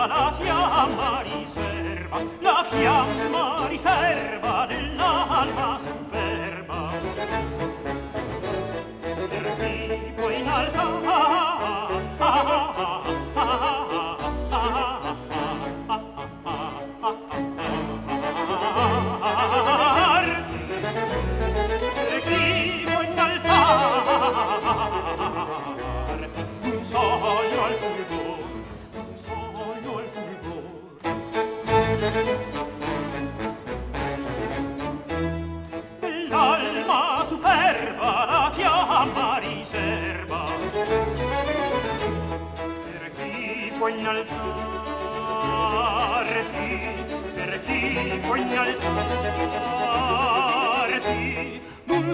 la fiamma riserva dell'alma superba. Per chi può un sogno al fulgor, un sogno al fulgor. L'alma superba la fiamma riserva, per chi può innalzarti, per chi può innalzarti d'un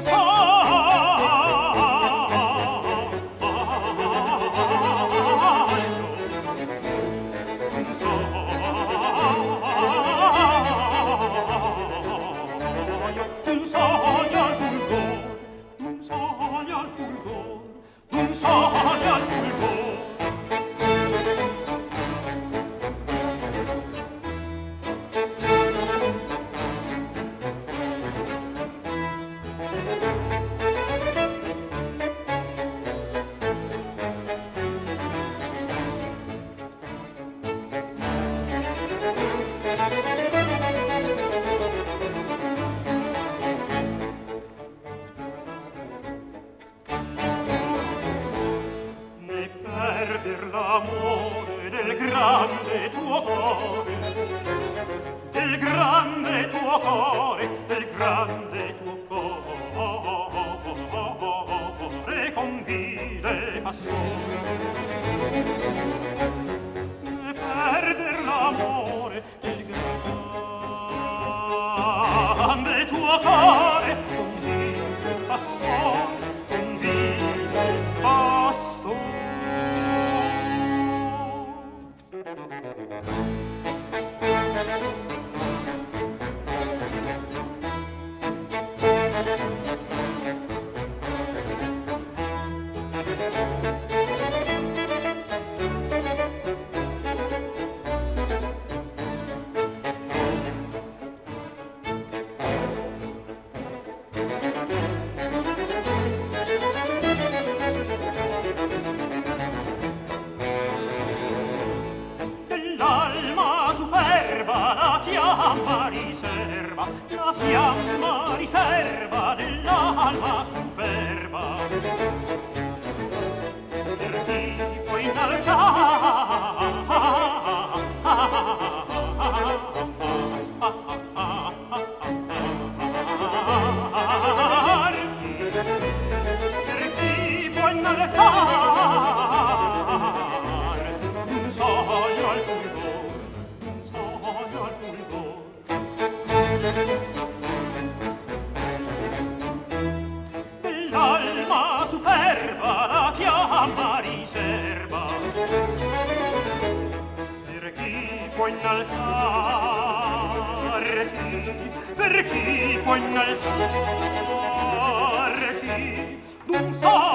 perder l'amore del grande tuo cuore, del grande tuo cuore, del grande tuo cuore, con vile passione. Perder l'amore del grande tuo cuore, con vile passione, con vile passione. L'alma superba la fiamma riserva dell'alma superba, per chi può innalzarti, per chi può innalzare un sogno al fulgor, un sogno al fulgor. L'alma superba la fiamma riserva, per chi può innalzarti, per chi può innalzarti d'un sogno